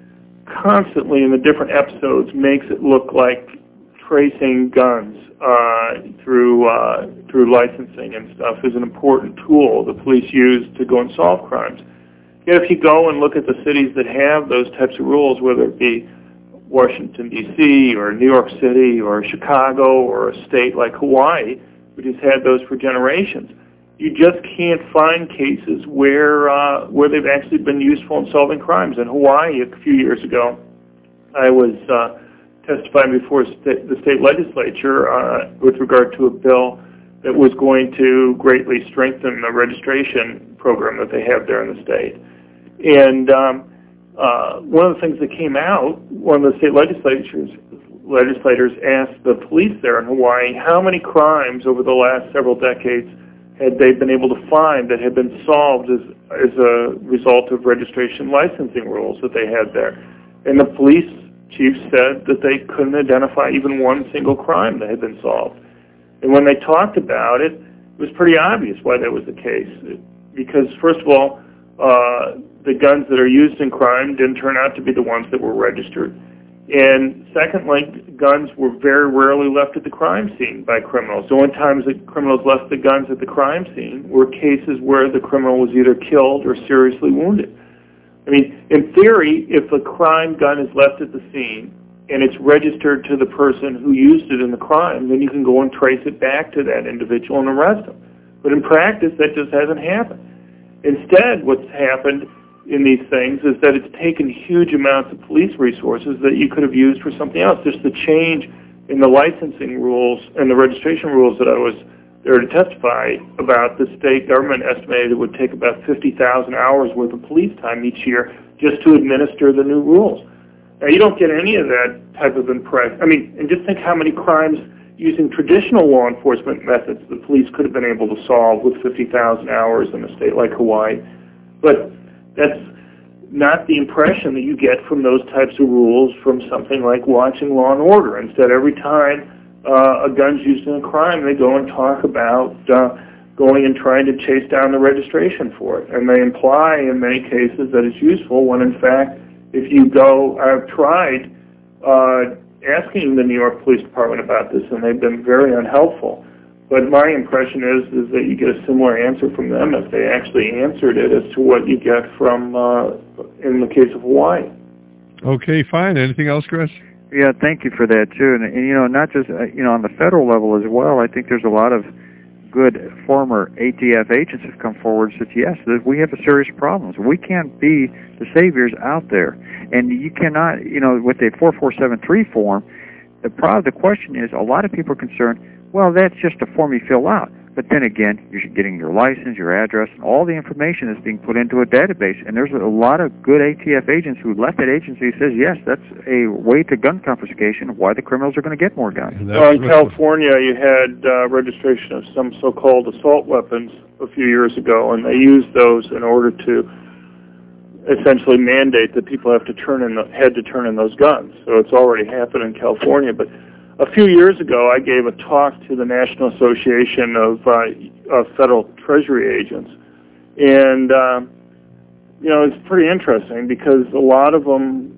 constantly in the different episodes makes it look like tracing guns uh, through uh, through licensing and stuff is an important tool the police use to go and solve crimes. Yet if you go and look at the cities that have those types of rules, whether it be Washington, D C, or New York City, or Chicago, or a state like Hawaii, which has had those for generations, you just can't find cases where uh, where they've actually been useful in solving crimes. In Hawaii, a few years ago, I was uh, testifying before st- the state legislature uh, with regard to a bill that was going to greatly strengthen the registration program that they have there in the state. And um, uh, one of the things that came out, one of the state legislatures legislators asked the police there in Hawaii how many crimes over the last several decades had they been able to find that had been solved as as a result of registration licensing rules that they had there. And the police chief said that they couldn't identify even one single crime that had been solved. And when they talked about it, it was pretty obvious why that was the case. Because, first of all, uh, the guns that are used in crime didn't turn out to be the ones that were registered. And secondly, guns were very rarely left at the crime scene by criminals. The only times that criminals left the guns at the crime scene were cases where the criminal was either killed or seriously wounded. I mean, in theory, if a crime gun is left at the scene and it's registered to the person who used it in the crime, then you can go and trace it back to that individual and arrest them. But in practice, that just hasn't happened. Instead, what's happened in these things is that it's taken huge amounts of police resources that you could have used for something else. Just the change in the licensing rules and the registration rules that I was there to testify about, the state government estimated it would take about fifty thousand hours worth of police time each year just to administer the new rules. Now, you don't get any of that type of impression. I mean, and just think how many crimes using traditional law enforcement methods the police could have been able to solve with fifty thousand hours in a state like Hawaii. But that's not the impression that you get from those types of rules from something like watching Law and Order. Instead, every time uh, a gun's used in a crime, they go and talk about uh, going and trying to chase down the registration for it. And they imply in many cases that it's useful when, in fact, if you go, I've tried uh, asking the New York Police Department about this, and they've been very unhelpful. But my impression is is that you get a similar answer from them if they actually answered it as to what you get from, uh, in the case of Hawaii. Okay, fine. Anything else, Chris? Yeah, thank you for that, too. And, and you know, not just, uh, you know, on the federal level as well, I think there's a lot of good former A T F agents have come forward and said, yes, that we have a serious problem. We can't be the saviors out there. And you cannot, you know, with the four four seven three form, the, problem, the question is, a lot of people are concerned, well, that's just a form you fill out. but then again, you're getting your license, your address, and all the information is being put into a database. And there's a lot of good A T F agents who left that agency who says, yes, that's a way to gun confiscation, why the criminals are going to get more guns. Well, in California, you had uh, registration of some so-called assault weapons a few years ago, and they used those in order to essentially mandate that people have to turn in, the, had to turn in those guns. So it's already happened in California, but a few years ago, I gave a talk to the National Association of, uh, of Federal Treasury Agents, and uh, you know, it's pretty interesting because a lot of them,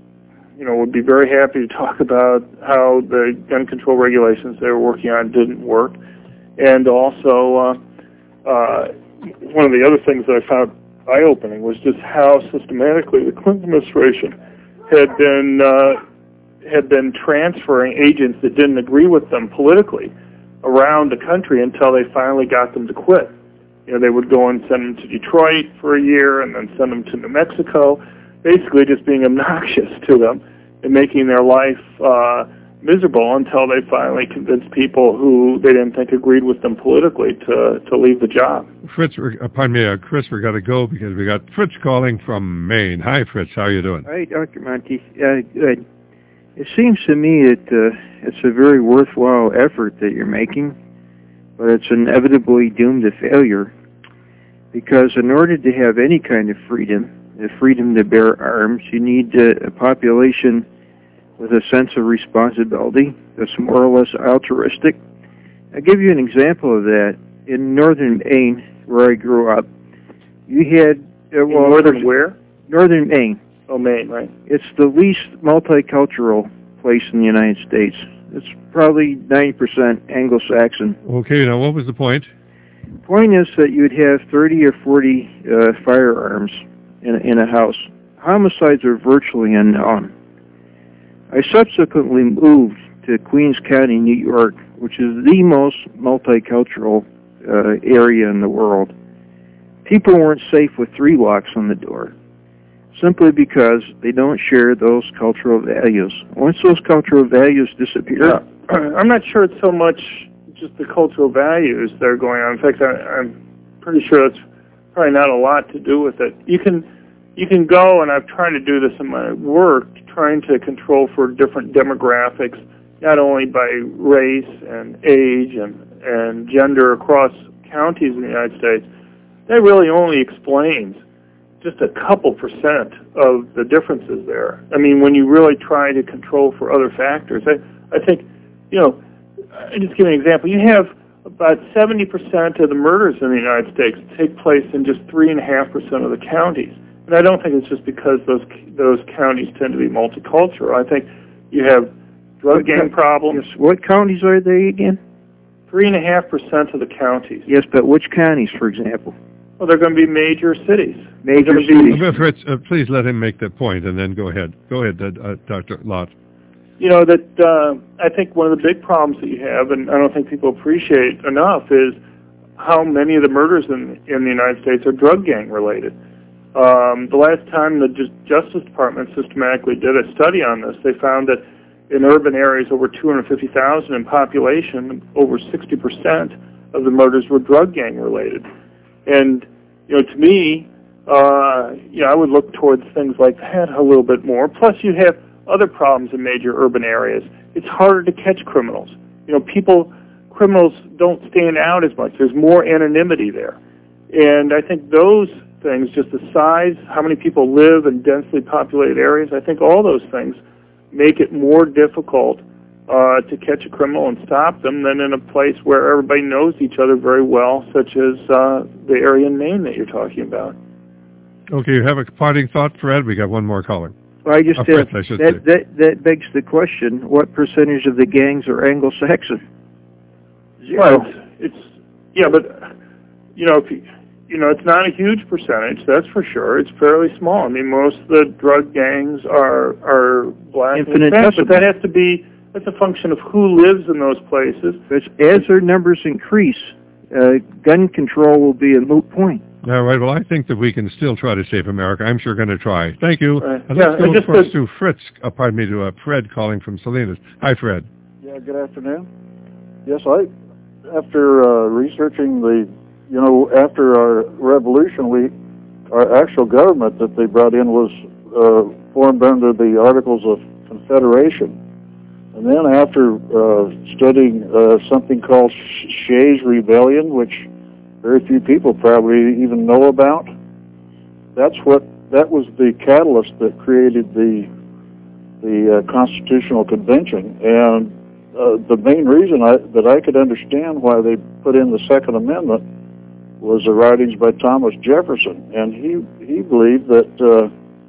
you know, would be very happy to talk about how the gun control regulations they were working on didn't work, and also uh, uh, one of the other things that I found eye-opening was just how systematically the Clinton administration had been. Uh, had been transferring agents that didn't agree with them politically around the country until they finally got them to quit. You know, they would go and send them to Detroit for a year and then send them to New Mexico, basically just being obnoxious to them and making their life uh, miserable until they finally convinced people who they didn't think agreed with them politically to, to leave the job. Fritz, uh, pardon me, uh, Chris, we got to go because we got Fritz calling from Maine. Hi, Fritz. How are you doing? Hi, Doctor Monty. Uh, good. It seems to me that uh, it's a very worthwhile effort that you're making, but it's inevitably doomed to failure because in order to have any kind of freedom, the freedom to bear arms, you need uh, a population with a sense of responsibility that's more or less altruistic. I'll give you an example of that. In northern Maine, where I grew up, you had... Uh, well, in northern where? Northern Maine. Oh, Maine, right. It's the least multicultural place in the United States. It's probably ninety percent Anglo-Saxon. Okay, now what was the point? The point is that you'd have thirty or forty uh, firearms in a, in a house. Homicides are virtually unknown. I subsequently moved to Queens County, New York, which is the most multicultural uh, area in the world. People weren't safe with three locks on the door, simply because they don't share those cultural values. Once those cultural values disappear... Yeah. I'm not sure it's so much just the cultural values that are going on. In fact, I, I'm pretty sure that's probably not a lot to do with it. You can you can go, and I've tried to do this in my work, trying to control for different demographics, not only by race and age and, and gender across counties in the United States. That really only explains just a couple percent of the differences there. I mean, when you really try to control for other factors, I, I think, you know, I'll just give you an example. You have about seventy percent of the murders in the United States take place in just three point five percent of the counties. And I don't think it's just because those those counties tend to be multicultural. I think you have drug what gang co- problems. Yes. What counties are they again? three point five percent of the counties. Yes, but which counties, for example? Well, they're going to be major cities. Major cities. Uh, Fritz, uh, please let him make that point, and then go ahead. Go ahead, uh, uh, Doctor Lott. You know, that uh, I think one of the big problems that you have, and I don't think people appreciate enough, is how many of the murders in, in the United States are drug gang related. Um, the last time the Justice Department systematically did a study on this, they found that in urban areas over two hundred fifty thousand in population, over sixty percent of the murders were drug gang related. And, you know, to me, uh, you know, I would look towards things like that a little bit more. Plus, you have other problems in major urban areas. It's harder to catch criminals. You know, people, criminals don't stand out as much. There's more anonymity there. And I think those things, just the size, how many people live in densely populated areas, I think all those things make it more difficult uh, to catch a criminal and stop them than in a place where everybody knows each other very well, such as uh, the area in Maine that you're talking about. Okay, you have a parting thought, Fred? We got one more caller. Well, I just uh, have, Fritz, I should that, say. that, that begs the question, what percentage of the gangs are Anglo-Saxon? Zero. Well, it's, it's, yeah, but, you know, if you, you know, it's not a huge percentage, that's for sure. It's fairly small. I mean, most of the drug gangs are, are black and Hispanic, but that has to be, that's a function of who lives in those places. But as their numbers increase, uh, gun control will be a moot point. All right, well, I think that we can still try to save America. I'm sure going to try. Thank you. Uh, and yeah, let's go, and just of course, to, to Fritz, uh, pardon me, to uh, Fred calling from Salinas. Hi, Fred. Yeah, good afternoon. Yes, I after uh, researching the, you know, after our revolution, we, our actual government that they brought in was uh, formed under the Articles of Confederation. And then after uh, studying uh, something called Shays Rebellion, which very few people probably even know about, that's what that was the catalyst that created the the uh, Constitutional Convention. And uh, the main reason I, that I could understand why they put in the Second Amendment was the writings by Thomas Jefferson, and he he believed that. Uh,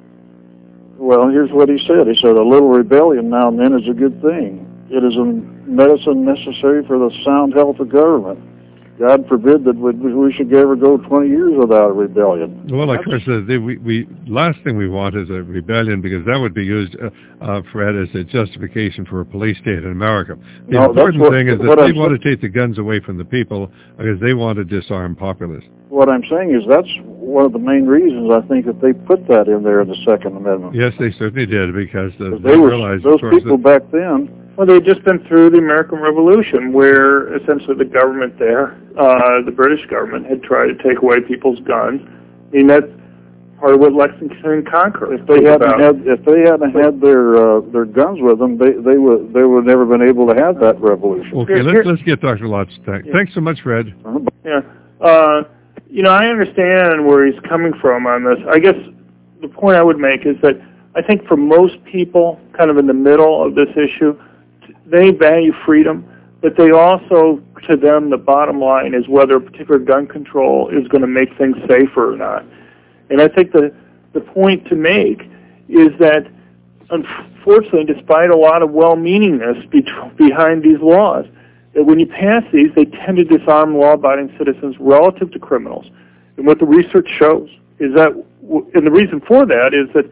Well, here's what he said. He said, a little rebellion now and then is a good thing. It is a medicine necessary for the sound health of government. God forbid that we should ever go twenty years without a rebellion. Well, of course, uh, the we, we, last thing we want is a rebellion, because that would be used, uh, uh, Fred, as a justification for a police state in America. The no, important what, thing is that they I'm want to take the guns away from the people because they want to disarm populists. What I'm saying is that's one of the main reasons I think that they put that in there in the Second Amendment. Yes, they certainly did, because uh, they, they were, realized, those of course, people that, back then. Well, they had just been through the American Revolution, where essentially the government there, uh, the British government, had tried to take away people's guns. I mean, that's part of what Lexington and Concord. If they hadn't about. had, if they hadn't had their uh, their guns with them, they they would they would never been able to have that revolution. Okay, let's let's get Doctor Lotz. Thank, yeah. Thanks so much, Fred. Uh-huh. Yeah, uh, you know, I understand where he's coming from on this. I guess the point I would make is that I think for most people, kind of in the middle of this issue, they value freedom, but they also, to them, the bottom line is whether a particular gun control is going to make things safer or not. And I think the, the point to make is that, unfortunately, despite a lot of well-meaningness be- behind these laws, that when you pass these, they tend to disarm law-abiding citizens relative to criminals. And what the research shows is that, and the reason for that is that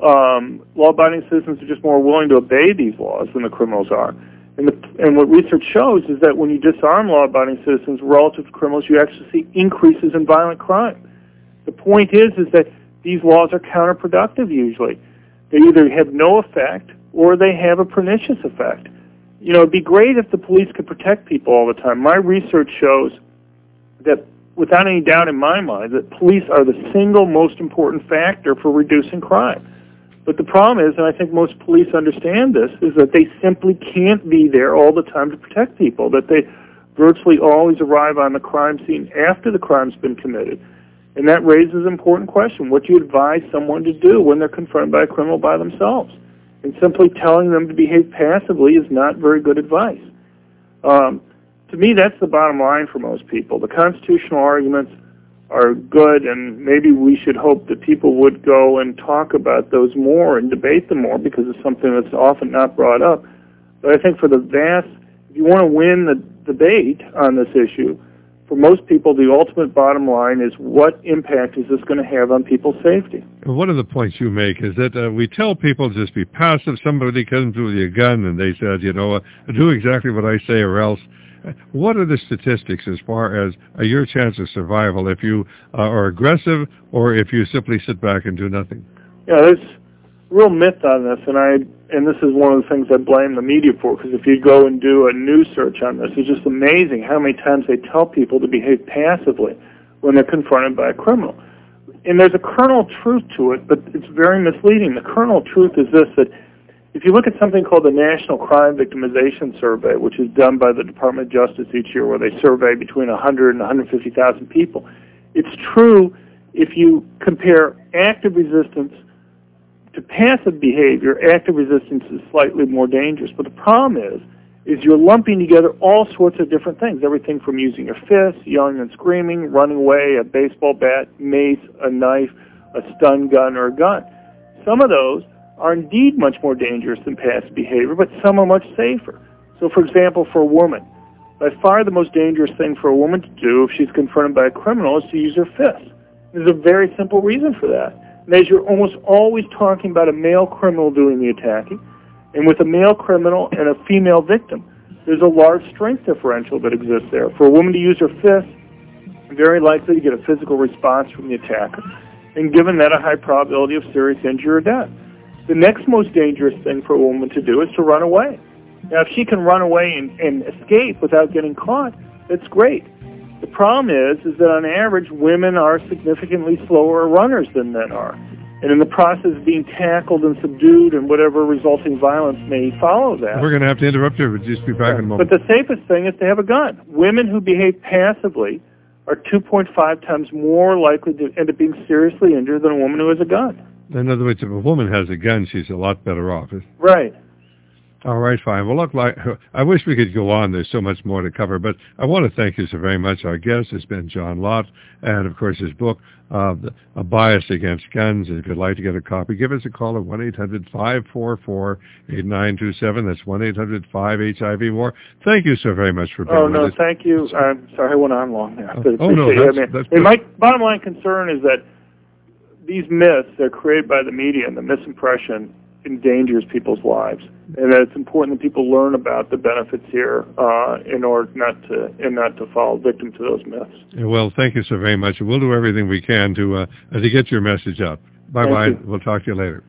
Um, law-abiding citizens are just more willing to obey these laws than the criminals are. And, the, and what research shows is that when you disarm law-abiding citizens relative to criminals, you actually see increases in violent crime. The point is, is that these laws are counterproductive usually. They either have no effect or they have a pernicious effect. You know, it'd be great if the police could protect people all the time. My research shows that, without any doubt in my mind, that police are the single most important factor for reducing crime. But the problem is, and I think most police understand this, is that they simply can't be there all the time to protect people, that they virtually always arrive on the crime scene after the crime's been committed. And that raises an important question. What do you advise someone to do when they're confronted by a criminal by themselves? And simply telling them to behave passively is not very good advice. Um, to me, that's the bottom line for most people. The constitutional arguments are good, and maybe we should hope that people would go and talk about those more and debate them more, because it's something that's often not brought up. But I think for the vast, if you want to win the debate on this issue, for most people, the ultimate bottom line is what impact is this going to have on people's safety? One of the points you make is that uh, we tell people just be passive. Somebody comes with a gun and they said, you know, uh, do exactly what I say or else. What are the statistics as far as uh, your chance of survival if you uh, are aggressive or if you simply sit back and do nothing? Yeah, there's a real myth on this, and I and this is one of the things I blame the media for, because if you go and do a news search on this, it's just amazing how many times they tell people to behave passively when they're confronted by a criminal. And there's a kernel of truth to it, but it's very misleading. The kernel of truth is this, that if you look at something called the National Crime Victimization Survey, which is done by the Department of Justice each year, where they survey between one hundred and one hundred fifty thousand people, it's true if you compare active resistance to passive behavior, active resistance is slightly more dangerous. But the problem is, is you're lumping together all sorts of different things, everything from using your fists, yelling and screaming, running away, a baseball bat, mace, a knife, a stun gun, or a gun. Some of those are indeed much more dangerous than passive behavior, but some are much safer. So, for example, for a woman, by far the most dangerous thing for a woman to do if she's confronted by a criminal is to use her fist. There's a very simple reason for that. And as you're almost always talking about a male criminal doing the attacking, and with a male criminal and a female victim, there's a large strength differential that exists there. For a woman to use her fist, very likely to get a physical response from the attacker, and given that, a high probability of serious injury or death. The next most dangerous thing for a woman to do is to run away. Now, if she can run away and, and escape without getting caught, It's great. The problem is, is that on average, women are significantly slower runners than men are. And in the process of being tackled and subdued and whatever resulting violence may follow that. We're going to have to interrupt you, but just be back in a moment. But the safest thing is to have a gun. Women who behave passively are two point five times more likely to end up being seriously injured than a woman who has a gun. In other words, if a woman has a gun, she's a lot better off. Right. All right, fine. Well, look, like, I wish we could go on. There's so much more to cover, but I want to thank you so very much. Our guest has been John Lott, and, of course, his book, uh, A Bias Against Guns. And if you'd like to get a copy, give us a call at one eight hundred five four four eight nine two seven. That's one eight hundred five H I V war. Thank you so very much for being oh, with no, us. Oh, no, thank you. I'm sorry I went on long there. Oh, oh no, that's, I mean, that's I mean, my bottom line concern is that these myths that are created by the media and the misimpression endangers people's lives, and that it's important that people learn about the benefits here uh, in order not to and not to fall victim to those myths. Yeah, well, thank you so very much. We'll do everything we can to uh, to get your message out. Bye bye. We'll talk to you later.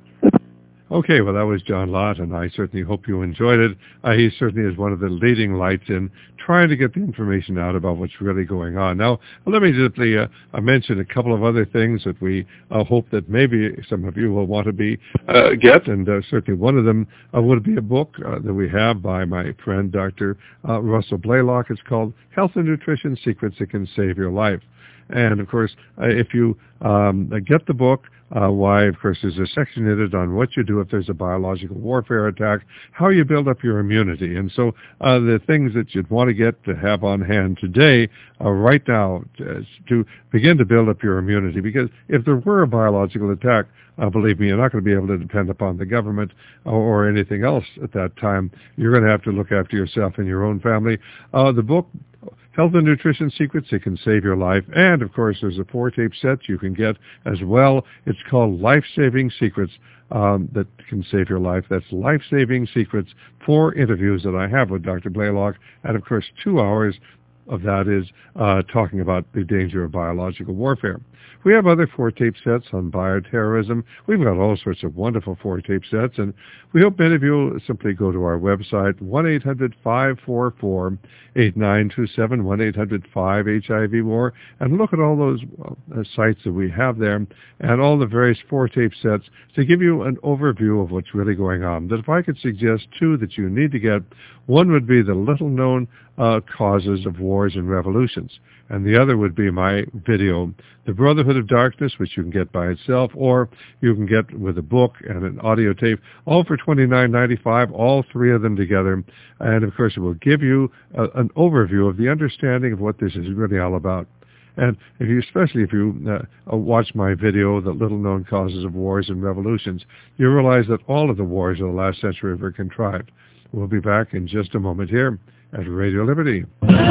Okay, well, that was John Lott, and I certainly hope you enjoyed it. Uh, he certainly is one of the leading lights in trying to get the information out about what's really going on. Now, let me simply uh, mention a couple of other things that we uh, hope that maybe some of you will want to be uh, get, and uh, certainly one of them uh, would be a book uh, that we have by my friend, Doctor Uh, Russell Blaylock. It's called Health and Nutrition Secrets That Can Save Your Life. And, of course, uh, if you um, get the book, Uh, why, of course, there's a section in it on what you do if there's a biological warfare attack, how you build up your immunity. And so uh, the things that you'd want to get to have on hand today, uh, right now, uh, to begin to build up your immunity. Because if there were a biological attack, uh, believe me, you're not going to be able to depend upon the government or, or anything else at that time. You're going to have to look after yourself and your own family. Uh, the book, Health and Nutrition Secrets That Can Save Your Life. And, of course, there's a four-tape set you can get as well. It's called Life-Saving Secrets um, That Can Save Your Life. That's Life-Saving Secrets, four interviews that I have with Doctor Blaylock. And, of course, two hours of that is uh, talking about the danger of biological warfare. We have other four-tape sets on bioterrorism. We've got all sorts of wonderful four-tape sets, and we hope many of you will simply go to our website, one eight hundred five four four eight nine two seven, one eight hundred five H I V war, and look at all those uh, sites that we have there and all the various four-tape sets to give you an overview of what's really going on. That if I could suggest two that you need to get, one would be the little-known uh, causes of wars and revolutions, and the other would be my video, The Brotherhood of Darkness, which you can get by itself, or you can get with a book and an audio tape, all for twenty-nine ninety-five, all three of them together. And, of course, it will give you a, an overview of the understanding of what this is really all about. And if you, especially if you uh, watch my video, The Little-Known Causes of Wars and Revolutions, you realize that all of the wars of the last century were contrived. We'll be back in just a moment here at Radio Liberty.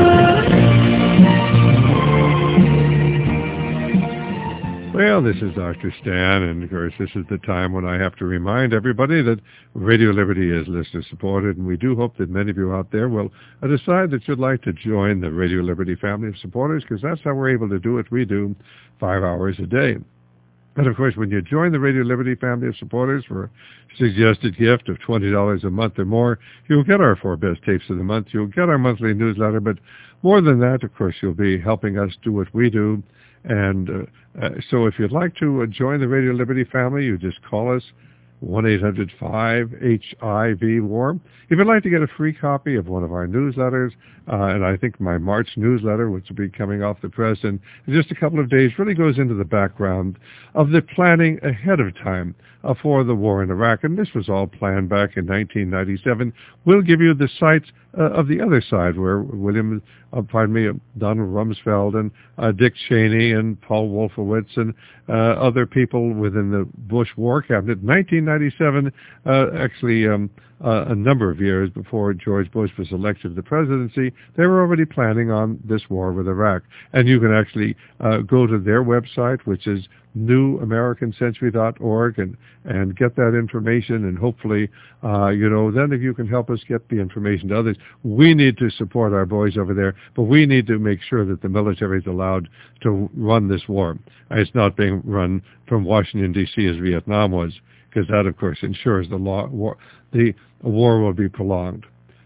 Well, this is Doctor Stan, and of course this is the time when I have to remind everybody that Radio Liberty is listener-supported, and we do hope that many of you out there will uh, decide that you'd like to join the Radio Liberty family of supporters, because that's how we're able to do what we do five hours a day. And, of course, when you join the Radio Liberty family of supporters for a suggested gift of twenty dollars a month or more, you'll get our four best tapes of the month. You'll get our monthly newsletter. But more than that, of course, you'll be helping us do what we do. And uh, uh, so if you'd like to uh, join the Radio Liberty family, you just call us, one eight hundred five H I V war. If you'd like to get a free copy of one of our newsletters, uh, and I think my March newsletter, which will be coming off the press in just a couple of days, really goes into the background of the planning ahead of time uh, for the war in Iraq. And this was all planned back in nineteen ninety-seven. We'll give you the sites uh, of the other side, where William, uh, pardon me, Donald Rumsfeld and uh, Dick Cheney and Paul Wolfowitz and uh, other people within the Bush War Cabinet. nineteen ninety-seven, uh, actually um, uh, a number of years before George Bush was elected to the presidency, they were already planning on this war with Iraq. And you can actually uh, go to their website, which is new american century dot org, and, and get that information. And hopefully, uh, you know, then if you can help us get the information to others. We need to support our boys over there, but we need to make sure that the military is allowed to run this war. It's not being run from Washington, D C as Vietnam was, because that, of course, ensures the law, war, the war will be prolonged.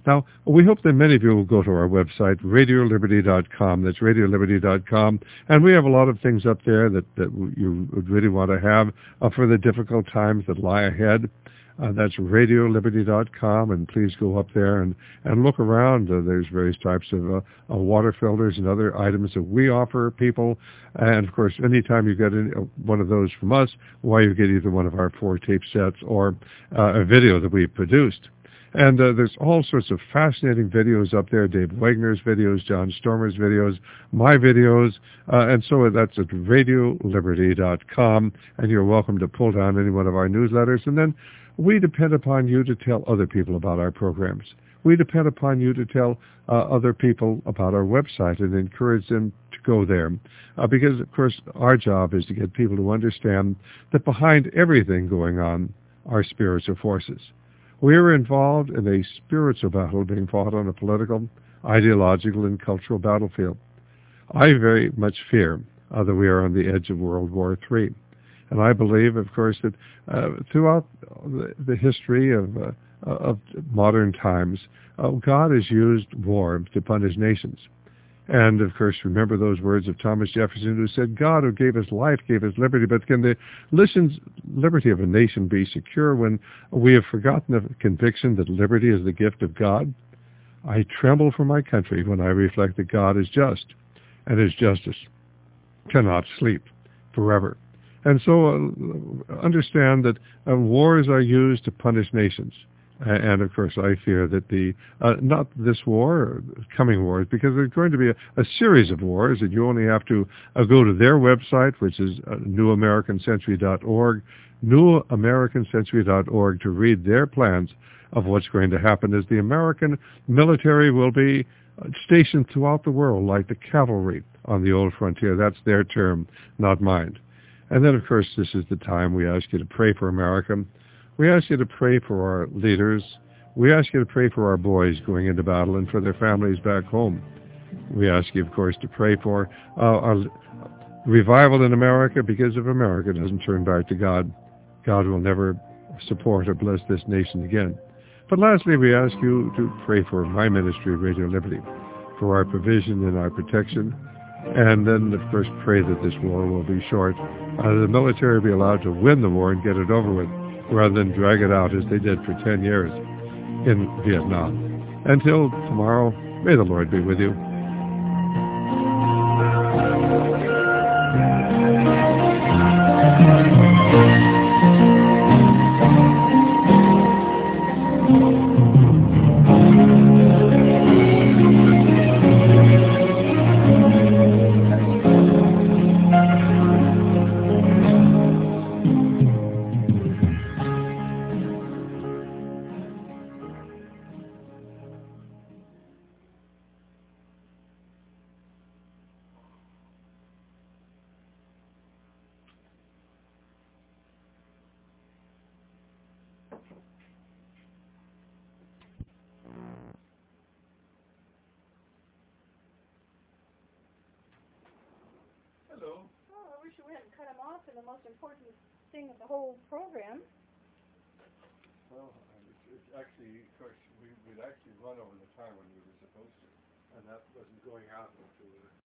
Now, we hope that many of you will go to our website, radio liberty dot com. That's radio liberty dot com. And we have a lot of things up there that, that you would really want to have uh, for the difficult times that lie ahead. Uh, that's radio liberty dot com, and please go up there and, and look around. Uh, there's various types of uh, uh, water filters and other items that we offer people. And, of course, anytime you get any, uh, one of those from us, why you get either one of our four tape sets or uh, a video that we've produced. And uh, there's all sorts of fascinating videos up there, Dave Wagner's videos, John Stormer's videos, my videos, uh, and so that's at radio liberty dot com, and you're welcome to pull down any one of our newsletters. And then we depend upon you to tell other people about our programs. We depend upon you to tell uh, other people about our website and encourage them to go there. Uh, because, of course, our job is to get people to understand that behind everything going on are spiritual forces. We are involved in a spiritual battle being fought on a political, ideological, and cultural battlefield. I very much fear uh, that we are on the edge of World War Three. And I believe, of course, that uh, throughout the, the history of, uh, of modern times, uh, God has used war to punish nations. And, of course, remember those words of Thomas Jefferson, who said, God who gave us life gave us liberty, but can the liberty of a nation be secure when we have forgotten the conviction that liberty is the gift of God? I tremble for my country when I reflect that God is just, and his justice cannot sleep forever. And so uh, understand that uh, wars are used to punish nations. And, of course, I fear that the, uh, not this war, or coming wars, because there's going to be a, a series of wars, and you only have to uh, go to their website, which is uh, new american century dot org, new american century dot org, to read their plans of what's going to happen as the American military will be stationed throughout the world like the cavalry on the old frontier. That's their term, not mine. And then, of course, this is the time we ask you to pray for America. We ask you to pray for our leaders. We ask you to pray for our boys going into battle and for their families back home. We ask you, of course, to pray for uh, our revival in America, because if America doesn't turn back to God, God will never support or bless this nation again. But lastly, we ask you to pray for my ministry, Radio Liberty, for our provision and our protection. And then, of course, pray that this war will be short. Uh, the military will be allowed to win the war and get it over with, rather than drag it out as they did for ten years in Vietnam. Until tomorrow, may the Lord be with you. The most important thing of the whole program. Well, it's actually, of course, we, we'd actually run over the time when we were supposed to, and that wasn't going out until